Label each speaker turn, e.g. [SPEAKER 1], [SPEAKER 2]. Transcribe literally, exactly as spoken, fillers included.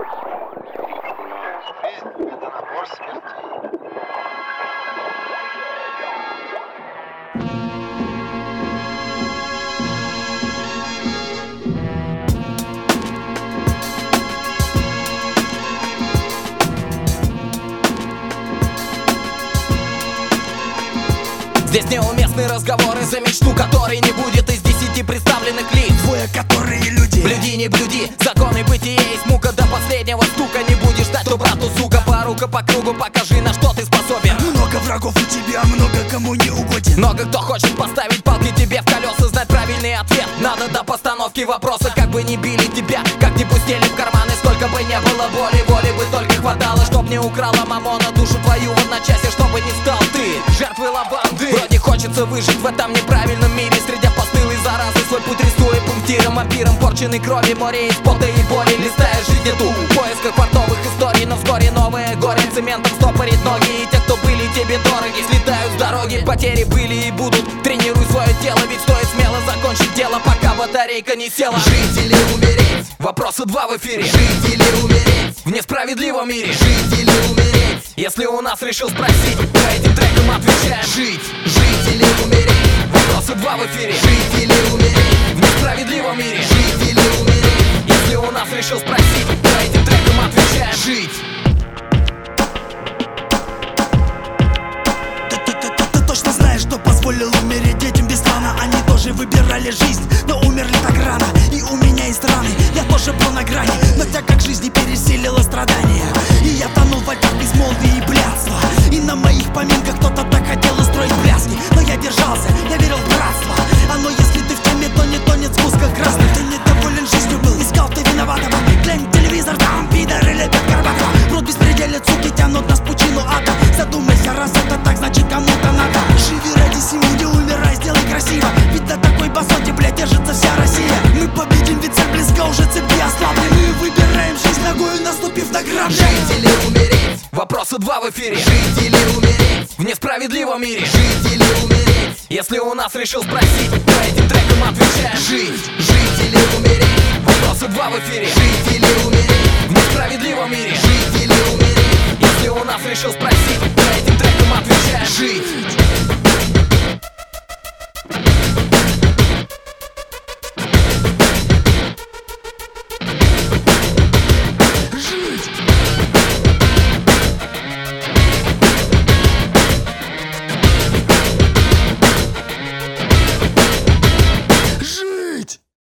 [SPEAKER 1] Жизнь — это набор смертей.
[SPEAKER 2] Здесь неуместные разговоры за мечту, которой не будет из десяти представленных лиц.
[SPEAKER 3] Двое, которые люди.
[SPEAKER 2] Блюди, не блюди, законы бытия есть мука. До последнего стука не будешь дать, то брату, сука. Порука по кругу, покажи, на что ты способен.
[SPEAKER 3] Много врагов у тебя, много кому не угоден.
[SPEAKER 2] Много кто хочет поставить палки тебе в колеса. Знать правильный ответ надо до постановки вопроса. Как бы ни били тебя, как ни пустили в карманы, сколько бы не было боли, воли бы только хватало, чтоб не украла мамона душу твою в одночасье, чтобы не стал ты жертвой лаванды. Вроде хочется выжить в этом неправильном мире, среди постылой заразы свой путь рисуя пунктиром, вампиром порченной крови, море из пота и боли, листая жизнь эту в поисках портовых историй. Но вскоре новое горе цементом стопорит ноги, и те, кто были тебе дороги, слетают с дороги. Потери были и будут, тренируй свое тело, ведь стоит смело закончить дело, пока батарейка не села.
[SPEAKER 3] Жить или умереть?
[SPEAKER 2] Вопросы два в эфире.
[SPEAKER 3] Жить или умереть?
[SPEAKER 2] В несправедливом мире.
[SPEAKER 3] Жить или умереть?
[SPEAKER 2] Если у нас решил спросить, по этим трекам отвечаем:
[SPEAKER 3] жить, жить или умереть?
[SPEAKER 2] Вопросы два в эфире.
[SPEAKER 3] Жить или умереть?
[SPEAKER 2] В несправедливом мире.
[SPEAKER 3] Жить или умереть?
[SPEAKER 2] Если у нас решил спросить, по этим трекам отвечаем:
[SPEAKER 3] жить. Ты, ты, ты, ты, ты точно знаешь, что позволил умереть детям без плана. Они тоже выбирали жизнь, но умерли так рано. И у меня есть раны, я тоже был на грани, но так как жизнь не пересилила страдания, и я тонул в альтах безмолвия и блядства. И на моих поминках кто-то так хотел устроить пляски, но я держался, я верил в братство. А но если ты в теме, то не тонет спуска красный. Ты недоволен жизнью был, искал ты виноватого. Глянь телевизор, там пидоры лепят Горбатова. Рот беспределит, суки тянут нас в пучину ада. Задумайся, раз это так, значит кому-то надо. Живи ради семьи, не умирай, сделай красиво. Ведь на такой басоте, блядь, держится вся Россия. Мы победим, ведь цель близко, уже цепи ослабли. Мы выбираем жизнь ногою, наступив на грабли. Жить или умереть?
[SPEAKER 2] Вопросы два в эфире.
[SPEAKER 3] Жить или умереть?
[SPEAKER 2] В несправедливом мире.
[SPEAKER 3] Жить или умереть?
[SPEAKER 2] Если у нас решил спросить, по этим трекам отвечаем:
[SPEAKER 3] жить, жить или умереть?
[SPEAKER 2] Вопросы два в эфире.
[SPEAKER 3] Жить или умереть?
[SPEAKER 2] В несправедливом мире.
[SPEAKER 3] Жить или умереть?
[SPEAKER 2] Если у нас решил спросить, по этим трекам отвечаем:
[SPEAKER 3] жить.